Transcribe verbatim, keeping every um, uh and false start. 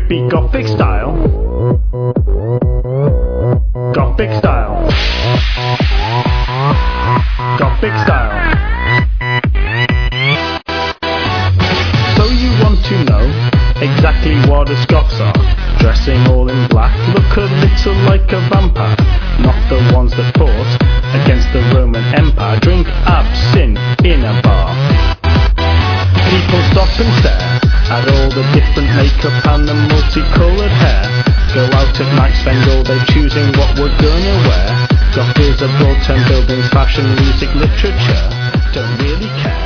trippy gothic style. Gothic style. Gothic style. So you want to know exactly what the Scots are? Dressing all in black, look a little like a vampire. Not the ones that fought against the Roman Empire. Drink absinthe in a bar. People stop and stare at all the different makeup and the multicoloured hair. Go out at night, spend all day choosing what we're gonna wear. Goth is a broad term, buildings, fashion, music, literature. Don't really care.